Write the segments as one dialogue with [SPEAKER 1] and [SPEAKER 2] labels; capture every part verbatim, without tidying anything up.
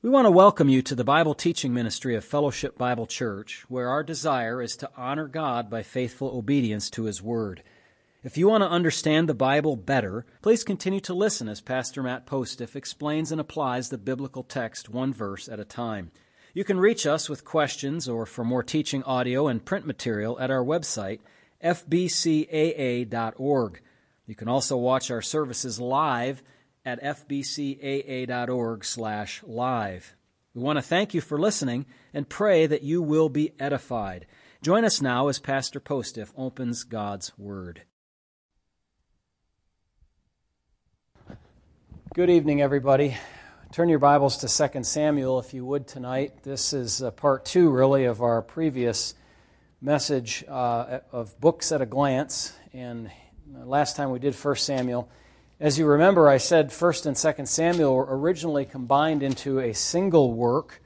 [SPEAKER 1] We want to welcome you to the Bible teaching ministry of Fellowship Bible Church, where our desire is to honor God by faithful obedience to His Word. If you want to understand the Bible better, please continue to listen as Pastor Matt Postiff explains and applies the biblical text one verse at a time. You can reach us with questions or for more teaching audio and print material at our website, f b c a a dot org. You can also watch our services live at f b c a a dot org slash live. We want to thank you for listening and pray that you will be edified. Join us now as Pastor Postiff opens God's Word. Good evening, everybody. Turn your Bibles to Second Samuel, if you would, tonight. This is uh, part two, really, of our previous message uh, of Books at a Glance. And last time we did First Samuel. As you remember, I said First and Second Samuel were originally combined into a single work,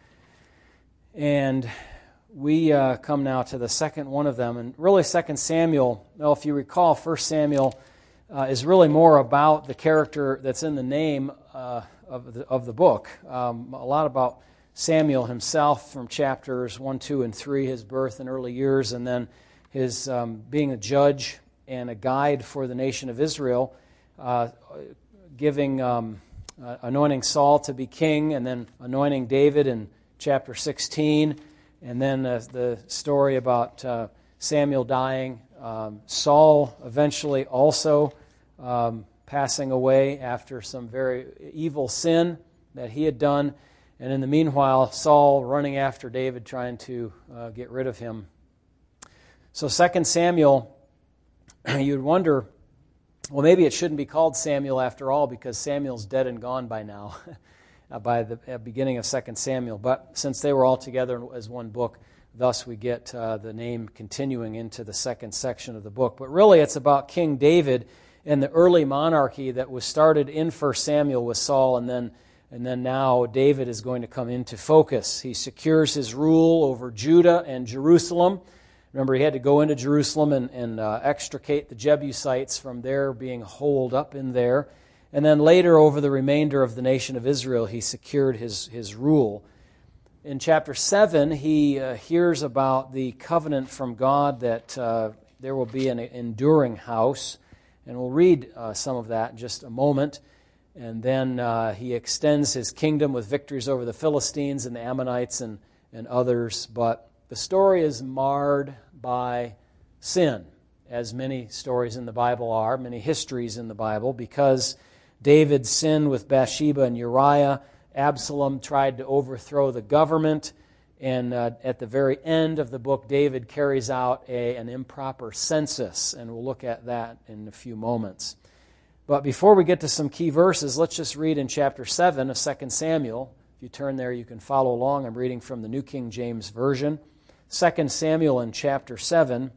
[SPEAKER 1] and we uh, come now to the second one of them. And really, Second Samuel, well, if you recall, First Samuel uh, is really more about the character that's in the name uh, of the, of the book. Um, a lot about Samuel himself from chapters one, two, and three, his birth and early years, and then his um, being a judge and a guide for the nation of Israel. Uh, giving, um, uh, anointing Saul to be king, and then anointing David in chapter sixteen, and then uh, the story about uh, Samuel dying, um, Saul eventually also um, passing away after some very evil sin that he had done, and in the meanwhile, Saul running after David, trying to uh, get rid of him. So Second Samuel, you'd wonder, well, maybe it shouldn't be called Samuel after all, because Samuel's dead and gone by now, by the beginning of Second Samuel. But since they were all together as one book, thus we get uh, the name continuing into the second section of the book. But really it's about King David and the early monarchy that was started in First Samuel with Saul, and then, and then now David is going to come into focus. He secures his rule over Judah and Jerusalem. Remember, he had to go into Jerusalem and, and uh, extricate the Jebusites from their being holed up in there. And then later, over the remainder of the nation of Israel, he secured his, his rule. In chapter seven, he uh, hears about the covenant from God that uh, there will be an enduring house. And we'll read uh, some of that in just a moment. And then uh, he extends his kingdom with victories over the Philistines and the Ammonites and, and others. But the story is marred by sin, as many stories in the Bible are, many histories in the Bible, because David sinned with Bathsheba and Uriah. Absalom tried to overthrow the government, and uh, at the very end of the book, David carries out a, an improper census, and we'll look at that in a few moments. But before we get to some key verses, let's just read in chapter seven of Second Samuel. If you turn there, you can follow along. I'm reading from the New King James Version. Second Samuel in chapter seven.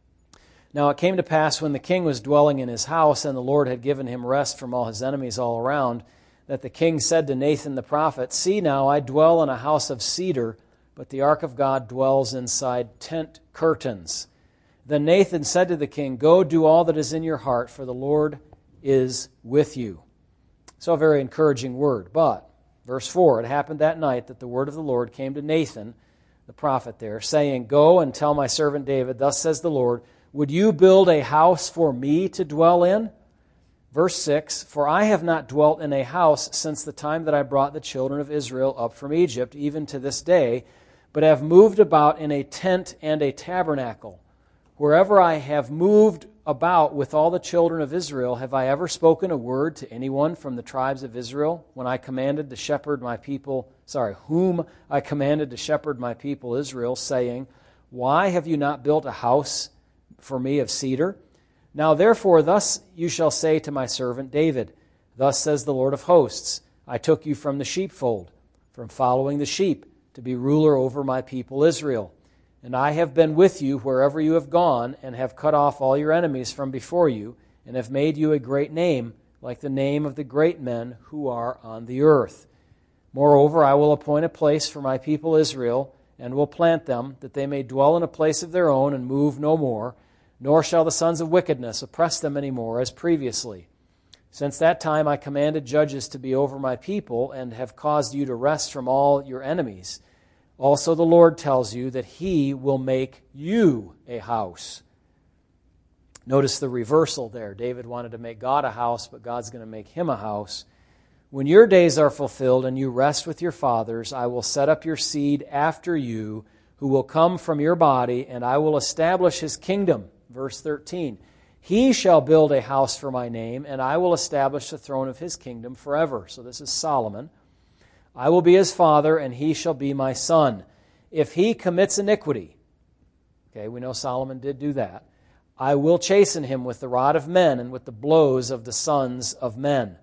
[SPEAKER 1] Now it came to pass when the king was dwelling in his house, and the Lord had given him rest from all his enemies all around, that the king said to Nathan the prophet, See now, I dwell in a house of cedar, but the ark of God dwells inside tent curtains. Then Nathan said to the king, Go do all that is in your heart, for the Lord is with you. So a very encouraging word. But, verse four, it happened that night that the word of the Lord came to Nathan, the prophet there, saying, Go and tell my servant David, Thus says the Lord, Would you build a house for me to dwell in? Verse six, For I have not dwelt in a house since the time that I brought the children of Israel up from Egypt, even to this day, but have moved about in a tent and a tabernacle. Wherever I have moved about with all the children of Israel, have I ever spoken a word to anyone from the tribes of Israel when I commanded to shepherd my people, sorry, whom I commanded to shepherd my people Israel, saying, Why have you not built a house for me of cedar? Now therefore thus you shall say to my servant David, Thus says the Lord of hosts, I took you from the sheepfold, from following the sheep, to be ruler over my people Israel. And I have been with you wherever you have gone, and have cut off all your enemies from before you, and have made you a great name, like the name of the great men who are on the earth. Moreover, I will appoint a place for my people Israel, and will plant them, that they may dwell in a place of their own, and move no more, nor shall the sons of wickedness oppress them any more as previously. Since that time I commanded judges to be over my people and have caused you to rest from all your enemies. Also the Lord tells you that He will make you a house. Notice the reversal there. David wanted to make God a house, but God's going to make him a house. When your days are fulfilled and you rest with your fathers, I will set up your seed after you, who will come from your body, and I will establish his kingdom. Verse thirteen. He shall build a house for my name, and I will establish the throne of his kingdom forever. So this is Solomon. I will be his father, and he shall be my son. If he commits iniquity, okay, we know Solomon did do that, I will chasten him with the rod of men and with the blows of the sons of men.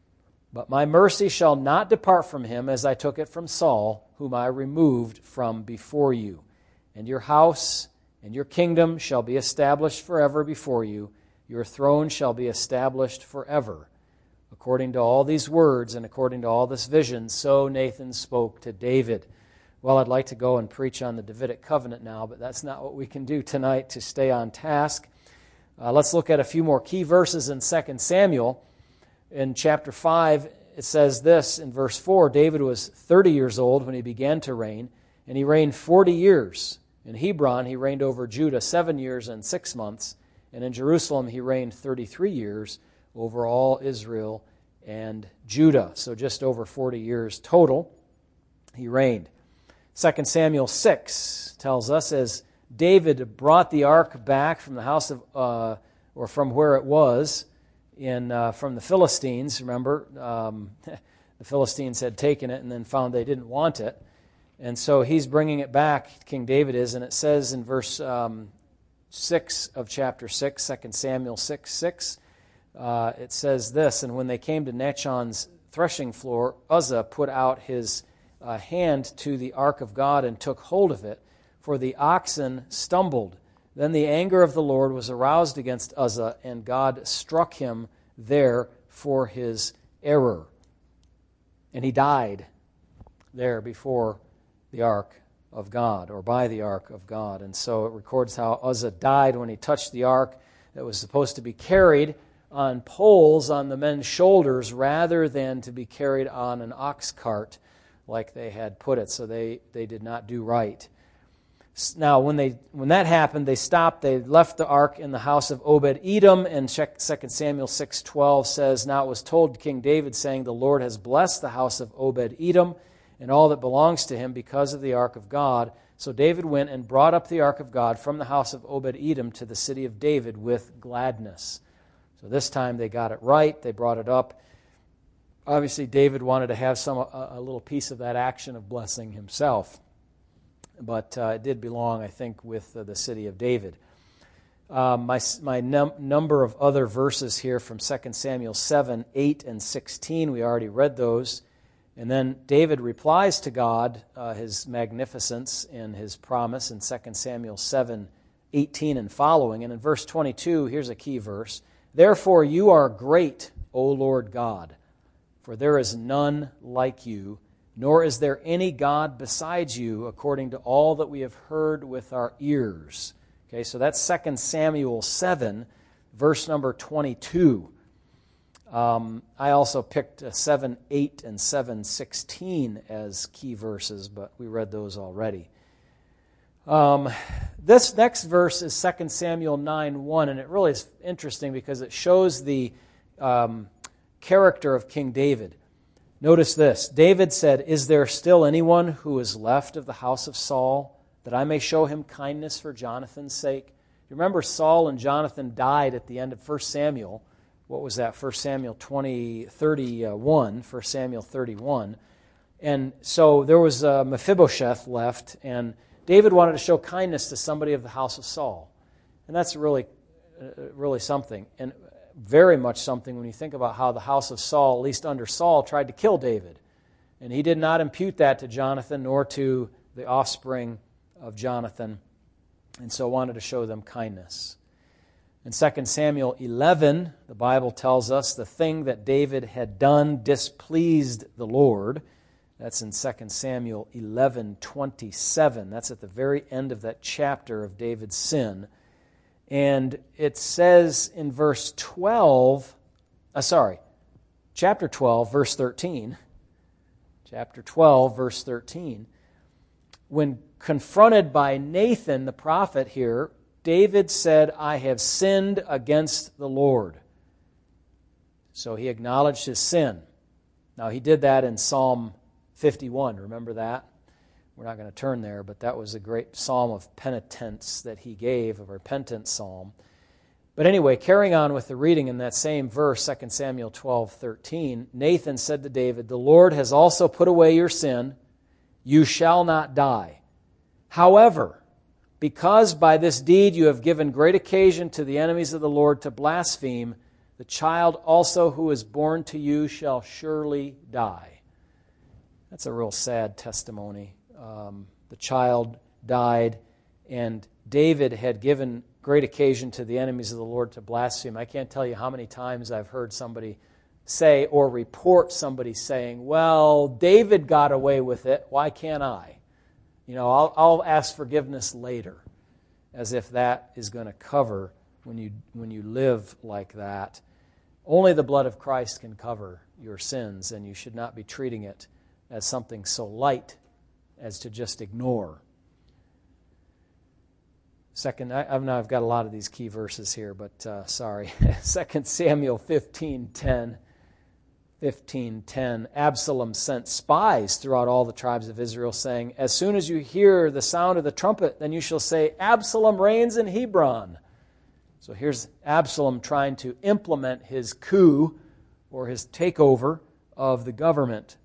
[SPEAKER 1] But my mercy shall not depart from him, as I took it from Saul, whom I removed from before you. And your house and your kingdom shall be established forever before you. Your throne shall be established forever. According to all these words and according to all this vision, so Nathan spoke to David. Well, I'd like to go and preach on the Davidic covenant now, but that's not what we can do tonight to stay on task. Uh, let's look at a few more key verses in Second Samuel. In chapter five, it says this in verse four, David was thirty years old when he began to reign, and he reigned forty years. In Hebron, he reigned over Judah seven years and six months, and in Jerusalem he reigned thirty-three years over all Israel and Judah. So just over forty years total he reigned. Second Samuel six tells us, as David brought the ark back from the house of, uh, or from where it was, in uh, from the Philistines, remember, um, the Philistines had taken it and then found they didn't want it. And so he's bringing it back, King David is, and it says in verse um, six of chapter six, Second Samuel six, six, uh, it says this, and when they came to Nachon's threshing floor, Uzzah put out his uh, hand to the ark of God and took hold of it, for the oxen stumbled. Then the anger of the Lord was aroused against Uzzah, and God struck him there for his error. And he died there before the ark of God, or by the ark of God. And so it records how Uzzah died when he touched the ark that was supposed to be carried on poles on the men's shoulders rather than to be carried on an ox cart like they had put it. So they, they did not do right. Now, when they when that happened, they stopped. They left the ark in the house of Obed-Edom, and Second Samuel six twelve says, Now it was told to King David, saying, The Lord has blessed the house of Obed-Edom and all that belongs to him because of the ark of God. So David went and brought up the ark of God from the house of Obed-Edom to the city of David with gladness. So this time they got it right. They brought it up. Obviously, David wanted to have some a, a little piece of that action of blessing himself. But uh, it did belong, I think, with uh, the city of David. Uh, my my num- number of other verses here from Second Samuel seven, eight, and sixteen, we already read those. And then David replies to God, uh, his magnificence and his promise in Second Samuel seven, eighteen and following. And in verse twenty-two, here's a key verse. Therefore you are great, O Lord God, for there is none like you, nor is there any God besides you, according to all that we have heard with our ears. Okay, so that's Second Samuel seven, verse number twenty-two. Um, I also picked uh, seven, eight, and seven, sixteen as key verses, but we read those already. Um, this next verse is Second Samuel nine, one, and it really is interesting because it shows the um, character of King David. Notice this. David said, Is there still anyone who is left of the house of Saul, that I may show him kindness for Jonathan's sake? You remember Saul and Jonathan died at the end of First Samuel. What was that? First Samuel twenty, thirty-one, First Samuel thirty-one. And so there was uh, Mephibosheth left, and David wanted to show kindness to somebody of the house of Saul. And that's really, uh, really something. And very much something when you think about how the house of Saul, at least under Saul, tried to kill David. And he did not impute that to Jonathan nor to the offspring of Jonathan, and so wanted to show them kindness. In Second Samuel eleven, the Bible tells us the thing that David had done displeased the Lord. That's in Second Samuel eleven, twenty-seven. That's at the very end of that chapter of David's sin. And it says in verse twelve, uh, sorry, chapter twelve, verse thirteen, chapter twelve, verse thirteen, when confronted by Nathan, the prophet here, David said, I have sinned against the Lord. So he acknowledged his sin. Now, he did that in Psalm fifty-one. Remember that? We're not going to turn there, but that was a great psalm of penitence that he gave, a repentance psalm. But anyway, carrying on with the reading in that same verse, Second Samuel twelve thirteen, Nathan said to David, the Lord has also put away your sin. You shall not die. However, because by this deed you have given great occasion to the enemies of the Lord to blaspheme, the child also who is born to you shall surely die. That's a real sad testimony. Um, the child died, and David had given great occasion to the enemies of the Lord to blaspheme. I can't tell you how many times I've heard somebody say or report somebody saying, well, David got away with it, why can't I? You know, I'll, I'll ask forgiveness later, as if that is going to cover when you when you live like that. Only the blood of Christ can cover your sins, and you should not be treating it as something so light as to just ignore. Second, I, I've now I've got a lot of these key verses here, but uh, sorry. Second Samuel fifteen ten. fifteen ten, Absalom sent spies throughout all the tribes of Israel, saying, as soon as you hear the sound of the trumpet, then you shall say, Absalom reigns in Hebron. So here's Absalom trying to implement his coup, or his takeover of the government.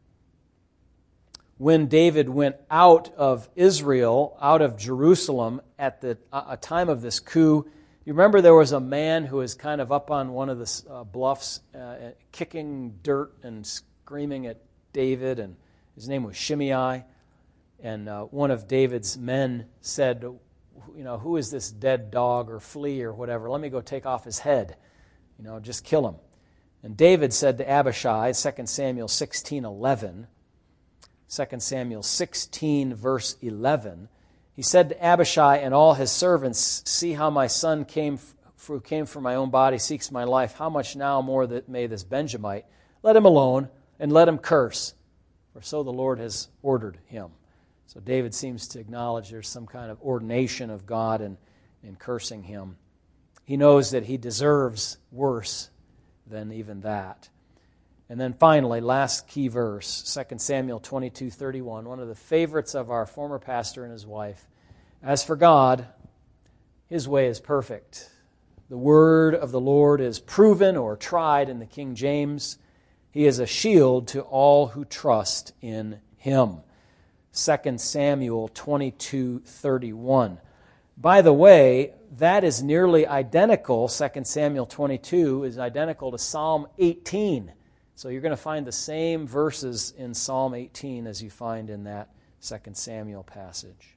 [SPEAKER 1] When David went out of Israel, out of Jerusalem, at the a time of this coup, you remember there was a man who was kind of up on one of the uh, bluffs, uh, kicking dirt and screaming at David, and his name was Shimei. And uh, one of David's men said, you know, who is this dead dog or flea or whatever? Let me go take off his head. You know, just kill him. And David said to Abishai, Second Samuel sixteen eleven, Second Samuel sixteen, verse eleven, he said to Abishai and all his servants, see how my son came who came from my own body seeks my life. How much now more that may this Benjamite? Let him alone and let him curse, for so the Lord has ordered him. So David seems to acknowledge there's some kind of ordination of God in, in cursing him. He knows that he deserves worse than even that. And then finally, last key verse, Second Samuel twenty-two thirty-one, one of the favorites of our former pastor and his wife. As for God, his way is perfect. The word of the Lord is proven or tried in the King James. He is a shield to all who trust in him. Second Samuel twenty-two thirty-one. By the way, that is nearly identical. Second Samuel twenty-two is identical to Psalm eighteen. So you're going to find the same verses in Psalm eighteen as you find in that Second Samuel passage.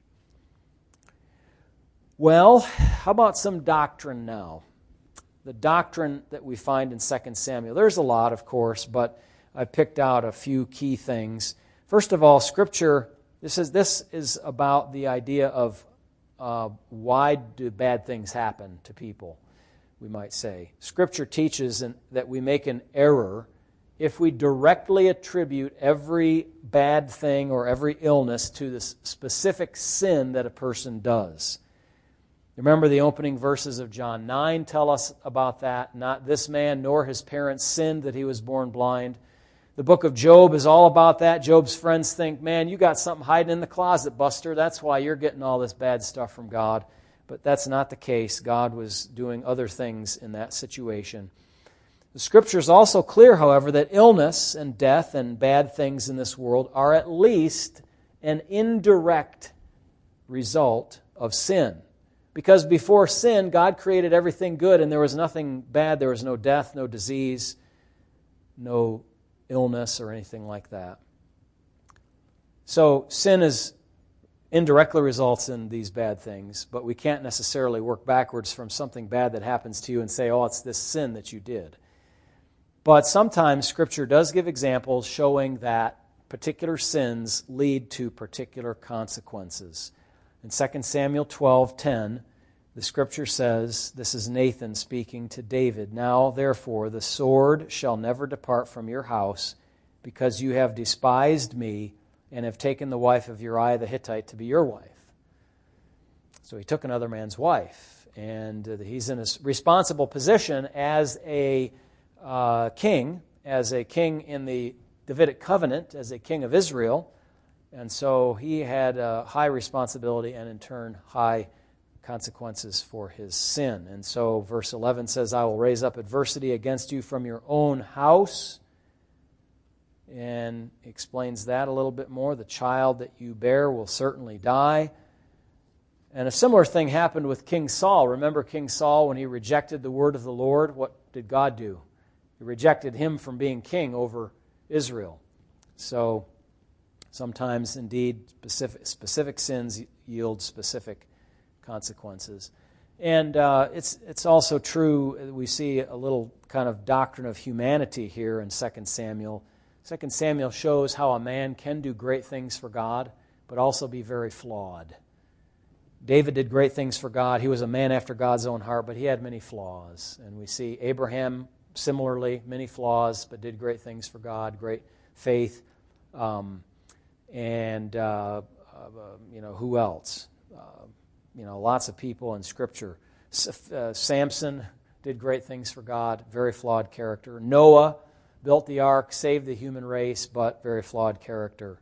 [SPEAKER 1] Well, how about some doctrine now? The doctrine that we find in Second Samuel. There's a lot, of course, but I picked out a few key things. First of all, Scripture, this is, this is about the idea of uh, why do bad things happen to people, we might say. Scripture teaches that we make an error if we directly attribute every bad thing or every illness to the specific sin that a person does. Remember the opening verses of John nine tell us about that. Not this man nor his parents sinned that he was born blind. The book of Job is all about that. Job's friends think, man, you got something hiding in the closet, Buster. That's why you're getting all this bad stuff from God. But that's not the case. God was doing other things in that situation. The Scripture is also clear, however, that illness and death and bad things in this world are at least an indirect result of sin. Because before sin, God created everything good, and there was nothing bad. There was no death, no disease, no illness or anything like that. So sin is indirectly results in these bad things, but we can't necessarily work backwards from something bad that happens to you and say, oh, it's this sin that you did. But sometimes Scripture does give examples showing that particular sins lead to particular consequences. In Second Samuel twelve ten, The Scripture says, this is Nathan speaking to David, "Now, therefore, the sword shall never depart from your house, because you have despised me and have taken the wife of Uriah the Hittite to be your wife." So he took another man's wife, and uh, he's in a responsible position as a uh, king, as a king in the Davidic covenant, as a king of Israel, and so he had a high responsibility and in turn high consequences for his sin. And so verse eleven says, "I will raise up adversity against you from your own house." And he explains that a little bit more. The child that you bear will certainly die. And a similar thing happened with King Saul. Remember King Saul, when he rejected the word of the Lord, what did God do? He rejected him from being king over Israel. So sometimes, indeed, specific, specific sins yield specific consequences. And uh, it's it's also true, we see a little kind of doctrine of humanity here in Second Samuel. Second Samuel shows how a man can do great things for God, but also be very flawed. David did great things for God. He was a man after God's own heart, but he had many flaws. And we see Abraham, similarly, many flaws, but did great things for God, great faith. Um, and, uh, uh, you know, who else? Uh, you know, lots of people in Scripture. Uh, Samson did great things for God, very flawed character. Noah built the ark, saved the human race, but very flawed character.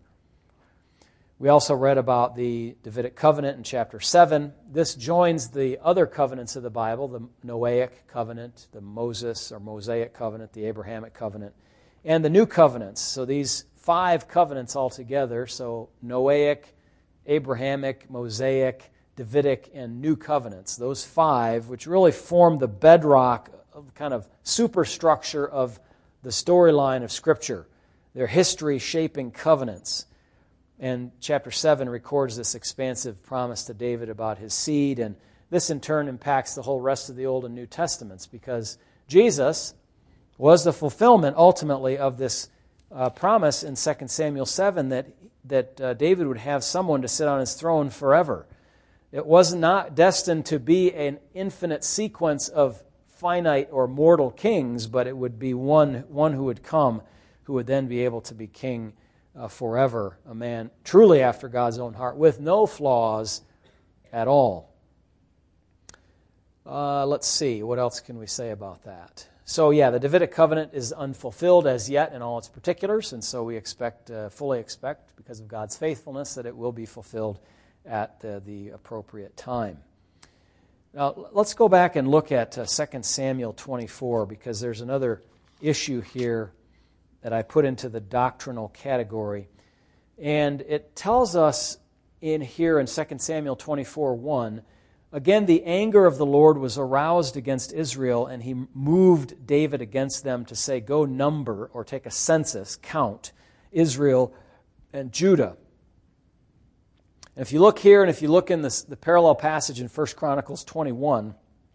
[SPEAKER 1] We also read about the Davidic covenant in chapter seven. This joins the other covenants of the Bible, the Noahic covenant, the Moses or Mosaic covenant, the Abrahamic covenant, and the new covenants. So these five covenants altogether, so Noahic, Abrahamic, Mosaic, Davidic, and new covenants, those five, which really form the bedrock of kind of superstructure of the storyline of Scripture. They're history-shaping covenants. And chapter seven records this expansive promise to David about his seed, and this in turn impacts the whole rest of the Old and New Testaments, because Jesus was the fulfillment ultimately of this uh, promise in Second Samuel seven that, that uh, David would have someone to sit on his throne forever. It was not destined to be an infinite sequence of finite or mortal kings, but it would be one, one who would come who would then be able to be king Uh, forever, a man truly after God's own heart, with no flaws at all. Uh, let's see, what else can we say about that? So yeah, the Davidic covenant is unfulfilled as yet in all its particulars, and so we expect, uh, fully expect, because of God's faithfulness, that it will be fulfilled at the, the appropriate time. Now, let's go back and look at uh, Second Samuel twenty-four, because there's another issue here that I put into the doctrinal category. And it tells us in here in Second Samuel twenty-four one, again, the anger of the Lord was aroused against Israel, and he moved David against them to say, go number, or take a census, count Israel and Judah. And if you look here, and if you look in this, the parallel passage in First Chronicles twenty-one,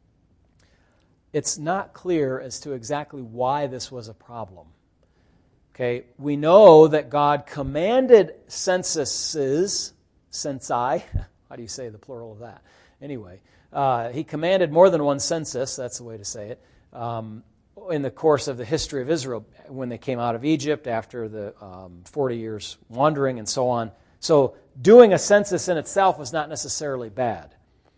[SPEAKER 1] it's not clear as to exactly why this was a problem. Okay, we know that God commanded censuses, censi, how do you say the plural of that? Anyway, uh, he commanded more than one census, that's the way to say it, um, in the course of the history of Israel when they came out of Egypt after the um, forty years wandering and so on. So doing a census in itself was not necessarily bad.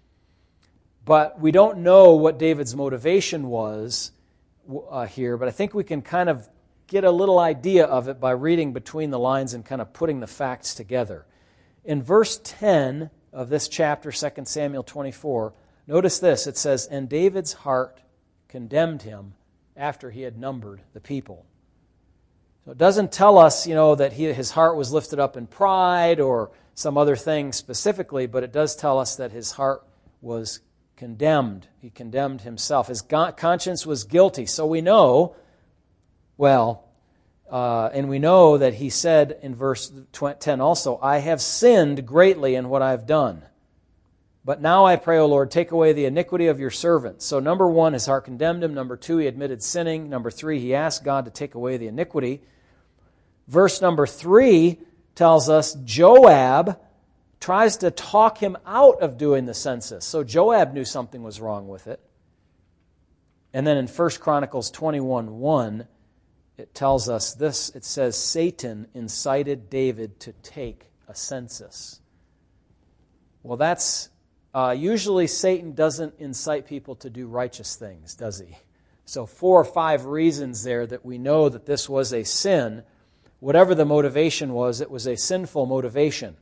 [SPEAKER 1] But we don't know what David's motivation was uh, here, but I think we can kind of get a little idea of it by reading between the lines and kind of putting the facts together. In verse ten of this chapter, Second Samuel twenty-four, notice this. It says, and David's heart condemned him after he had numbered the people. So it doesn't tell us, you know, that he, his heart was lifted up in pride or some other thing specifically, but it does tell us that his heart was condemned. He condemned himself. His conscience was guilty. So we know, well, uh, and we know that he said in verse ten also, I have sinned greatly in what I have done. But now I pray, O Lord, take away the iniquity of your servant. So number one, his heart condemned him. Number two, he admitted sinning. Number three, he asked God to take away the iniquity. Verse number three tells us Joab tries to talk him out of doing the census. So Joab knew something was wrong with it. And then in First Chronicles twenty-one one, it tells us this. It says, Satan incited David to take a census. Well, that's, uh, usually Satan doesn't incite people to do righteous things, does he? So four or five reasons there that we know that this was a sin. Whatever the motivation was, it was a sinful motivation.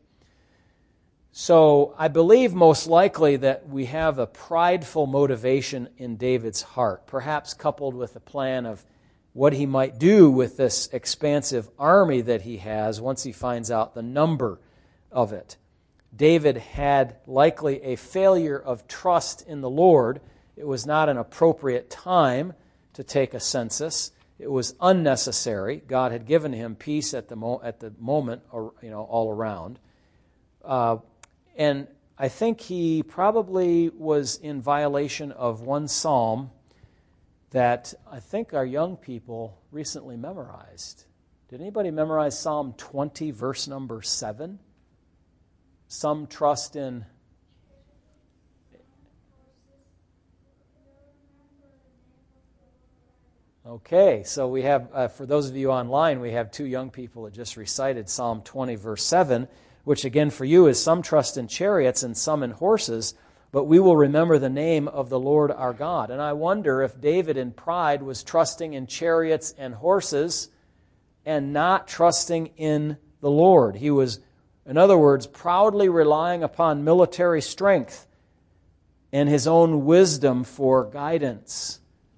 [SPEAKER 1] So I believe most likely that we have a prideful motivation in David's heart, perhaps coupled with a plan of what he might do with this expansive army that he has once he finds out the number of it. David had likely a failure of trust in the Lord. It was not an appropriate time to take a census. It was unnecessary. God had given him peace at the mo- at the moment, or, you know, all around. Uh, and I think he probably was in violation of one psalm that I think our young people recently memorized. Did anybody memorize Psalm twenty, verse number seven? Some trust in... Okay, so we have, uh, for those of you online, we have two young people that just recited Psalm twenty, verse seven, which again for you is some trust in chariots and some in horses, but we will remember the name of the Lord our God. And I wonder if David in pride was trusting in chariots and horses and not trusting in the Lord. He was, in other words, proudly relying upon military strength and his own wisdom for guidance.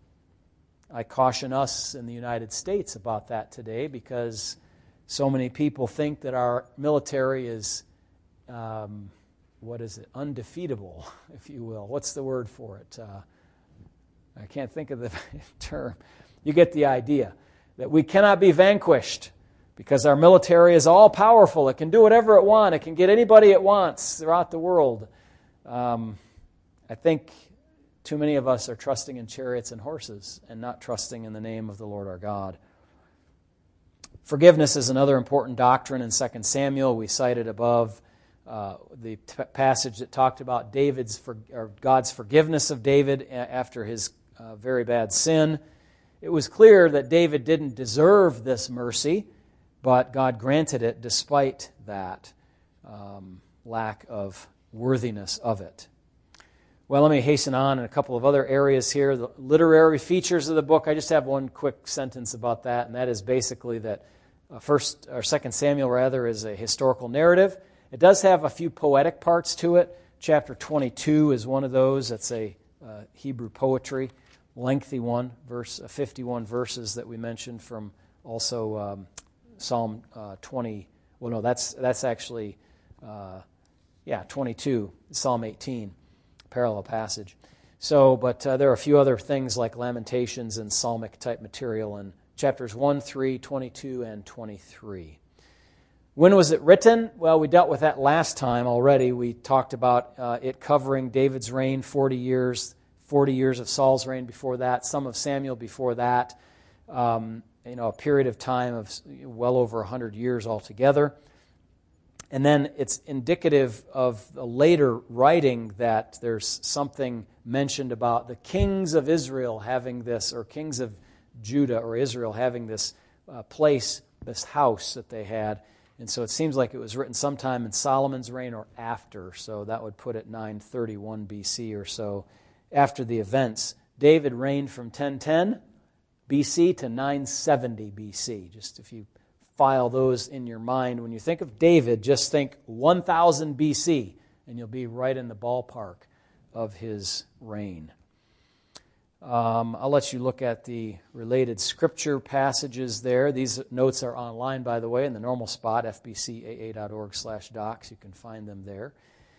[SPEAKER 1] I caution us in the United States about that today because so many people think that our military is, um, what is it, undefeatable, if you will. What's the word for it? Uh, I can't think of the term. You get the idea, that we cannot be vanquished because our military is all-powerful. It can do whatever it wants. It can get anybody it wants throughout the world. Um, I think too many of us are trusting in chariots and horses and not trusting in the name of the Lord our God. Forgiveness is another important doctrine in Second Samuel. We cited above uh, the t- passage that talked about David's for, or God's forgiveness of David a- after his uh, very bad sin. It was clear that David didn't deserve this mercy, but God granted it despite that um, lack of worthiness of it. Well, let me hasten on in a couple of other areas here. The literary features of the book, I just have one quick sentence about that, and that is basically that uh, First or Second Samuel, rather, is a historical narrative. It does have a few poetic parts to it. Chapter twenty-two is one of those. That's a uh, Hebrew poetry, lengthy one, verse uh, fifty-one verses that we mentioned from also um, Psalm uh, twenty. Well, no, that's that's actually uh, yeah twenty-two, Psalm eighteen. Parallel passage. So, but uh, there are a few other things like Lamentations and Psalmic type material in chapters one, three, twenty-two, and twenty-three. When was it written? Well, we dealt with that last time already. We talked about uh, it covering David's reign, forty years, forty years of Saul's reign before that, some of Samuel before that, um, you know, a period of time of well over one hundred years altogether. And then it's indicative of a later writing that there's something mentioned about the kings of Israel having this, or kings of Judah or Israel having this uh, place, this house that they had. And so it seems like it was written sometime in Solomon's reign or after. So that would put it nine thirty-one B C or so after the events. David reigned from ten ten B C to nine seventy B C. Just if you file those in your mind. When you think of David, just think one thousand B C, and you'll be right in the ballpark of his reign. Um, I'll let you look at the related scripture passages there. These notes are online, by the way, in the normal spot, f b c a a dot org slash docs. You can find them there.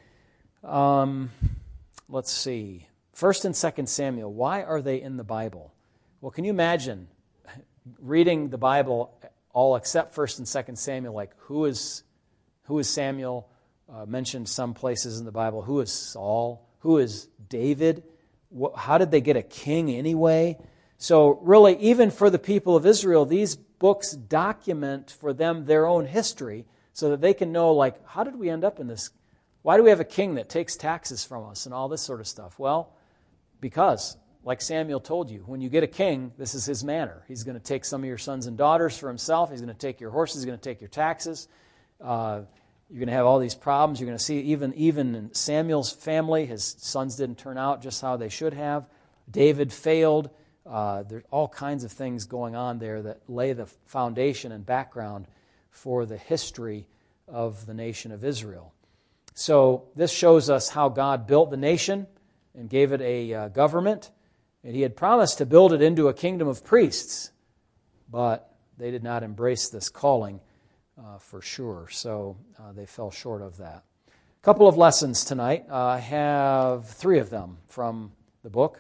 [SPEAKER 1] Um, let's see. First and Second Samuel, why are they in the Bible? Well, can you imagine reading the Bible all except First and Second Samuel, like who is who is Samuel? Uh, mentioned some places in the Bible. Who is Saul? Who is David? What, how did they get a king anyway? So really, even for the people of Israel, these books document for them their own history so that they can know, like, how did we end up in this Why do we have a king that takes taxes from us and all this sort of stuff? Well, because, like Samuel told you, when you get a king, this is his manner. He's going to take some of your sons and daughters for himself. He's going to take your horses. He's going to take your taxes. Uh, you're going to have all these problems. You're going to see even, even in Samuel's family, his sons didn't turn out just how they should have. David failed. Uh, there's all kinds of things going on there that lay the foundation and background for the history of the nation of Israel. So this shows us how God built the nation and gave it a uh, government. And he had promised to build it into a kingdom of priests, but they did not embrace this calling uh, for sure. So uh, they fell short of that. A couple of lessons tonight. Uh, I have three of them from the book.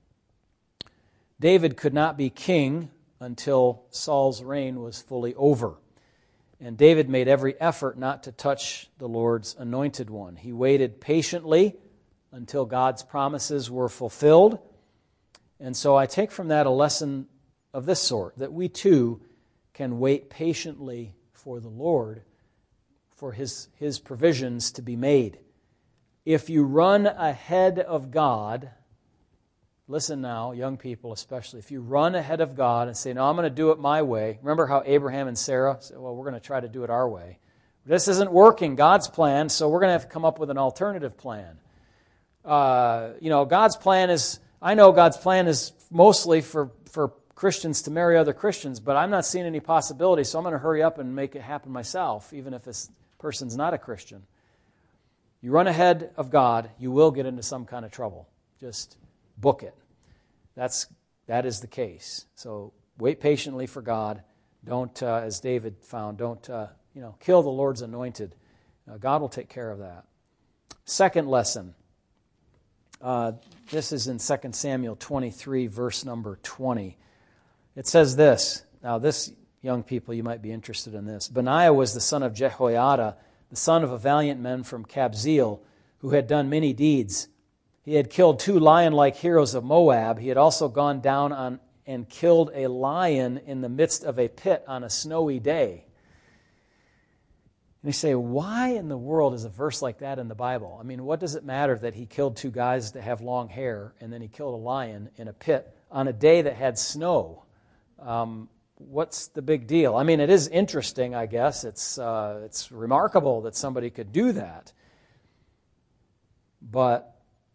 [SPEAKER 1] David could not be king until Saul's reign was fully over. And David made every effort not to touch the Lord's anointed one. He waited patiently until God's promises were fulfilled. And so I take from that a lesson of this sort, that we too can wait patiently for the Lord, for His, His provisions to be made. If you run ahead of God, listen now, young people especially, if you run ahead of God and say, no, I'm going to do it my way. Remember how Abraham and Sarah said, well, we're going to try to do it our way. This isn't working, God's plan, so we're going to have to come up with an alternative plan. Uh, you know, God's plan is, I know God's plan is mostly for, for Christians to marry other Christians, but I'm not seeing any possibility, so I'm going to hurry up and make it happen myself, even if this person's not a Christian. You run ahead of God, you will get into some kind of trouble. Just book it. That's that is the case. So wait patiently for God. Don't, uh, as David found, don't uh, you know kill the Lord's anointed. Uh, God will take care of that. Second lesson. Uh, this is in Second Samuel twenty-three, verse number twenty. It says this. Now, this, young people, you might be interested in this. Benaiah was the son of Jehoiada, the son of a valiant man from Kabzeel, who had done many deeds. He had killed two lion-like heroes of Moab. He had also gone down on and killed a lion in the midst of a pit on a snowy day. And you say, why in the world is a verse like that in the Bible? I mean, what does it matter that he killed two guys that have long hair and then he killed a lion in a pit on a day that had snow? Um, what's the big deal? I mean, it is interesting, I guess. It's uh, it's remarkable that somebody could do that. But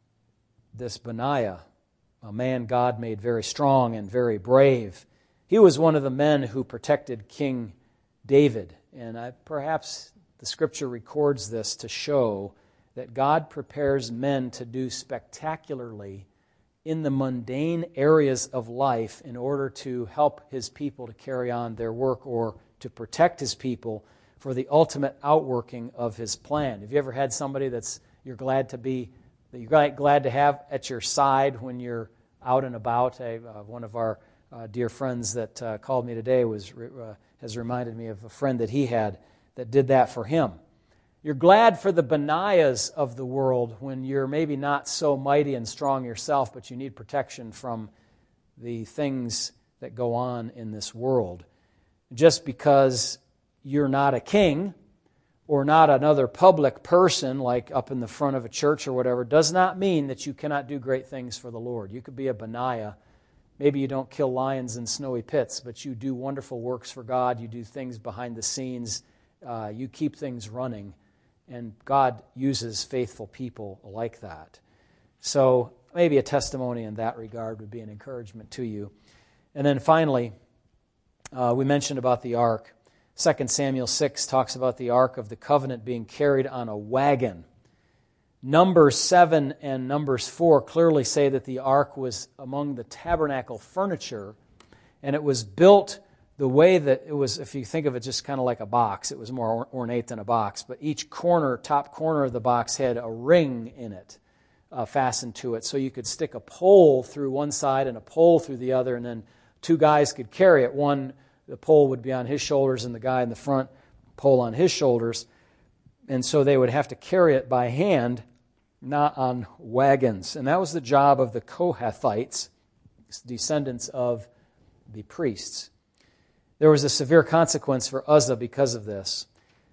[SPEAKER 1] this Benaiah, a man God made very strong and very brave, he was one of the men who protected King David. And I, perhaps the Scripture records this to show that God prepares men to do spectacularly in the mundane areas of life in order to help His people to carry on their work or to protect His people for the ultimate outworking of His plan. Have you ever had somebody that's you're glad to be that you're glad to have at your side when you're out and about? I, uh, one of our uh, dear friends that uh, called me today was uh, has reminded me of a friend that he had that did that for him. You're glad for the Benaiahs of the world when you're maybe not so mighty and strong yourself, but you need protection from the things that go on in this world. Just because you're not a king or not another public person like up in the front of a church or whatever does not mean that you cannot do great things for the Lord. You could be a Benaiah. Maybe you don't kill lions in snowy pits, but you do wonderful works for God. You do things behind the scenes. Uh, you keep things running. And God uses faithful people like that. So maybe a testimony in that regard would be an encouragement to you. And then finally, uh, we mentioned about the ark. Second Samuel six talks about the Ark of the Covenant being carried on a wagon. Numbers seven and Numbers four clearly say that the ark was among the tabernacle furniture, and it was built the way that it was, if you think of it just kind of like a box. It was more ornate than a box, but each corner, top corner of the box had a ring in it uh, fastened to it, so you could stick a pole through one side and a pole through the other, and then two guys could carry it. One The pole would be on his shoulders and the guy in the front, pole on his shoulders. And so they would have to carry it by hand, not on wagons. And that was the job of the Kohathites, descendants of the priests. There was a severe consequence for Uzzah because of this.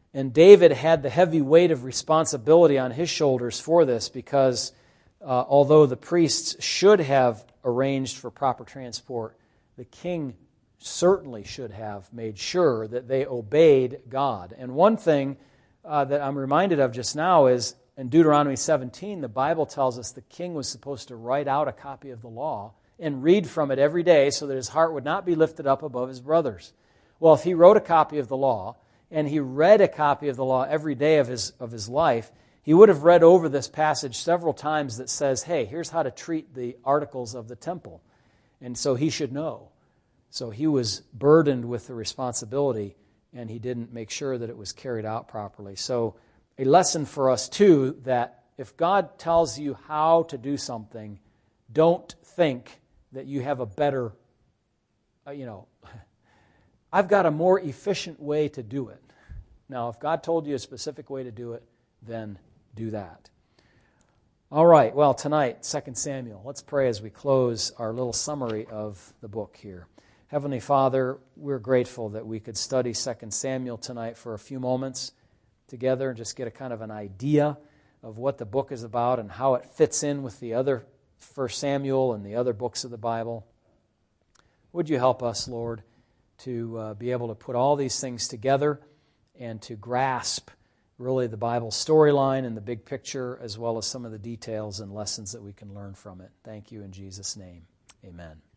[SPEAKER 1] And David had the heavy weight of responsibility on his shoulders for this because uh, although the priests should have arranged for proper transport, the king certainly should have made sure that they obeyed God. And one thing uh, that I'm reminded of just now is in Deuteronomy seventeen, the Bible tells us the king was supposed to write out a copy of the law and read from it every day so that his heart would not be lifted up above his brothers. Well, if he wrote a copy of the law and he read a copy of the law every day of his of his life, he would have read over this passage several times that says, hey, here's how to treat the articles of the temple. And so he should know. So he was burdened with the responsibility, and he didn't make sure that it was carried out properly. So a lesson for us, too, that if God tells you how to do something, don't think that you have a better, uh, you know, I've got a more efficient way to do it. Now, if God told you a specific way to do it, then do that. All right, well, tonight, Second Samuel. Let's pray as we close our little summary of the book here. Heavenly Father, we're grateful that we could study Second Samuel tonight for a few moments together and just get a kind of an idea of what the book is about and how it fits in with the other First Samuel and the other books of the Bible. Would you help us, Lord, to uh, be able to put all these things together and to grasp really the Bible storyline and the big picture, as well as some of the details and lessons that we can learn from it. Thank you in Jesus' name. Amen.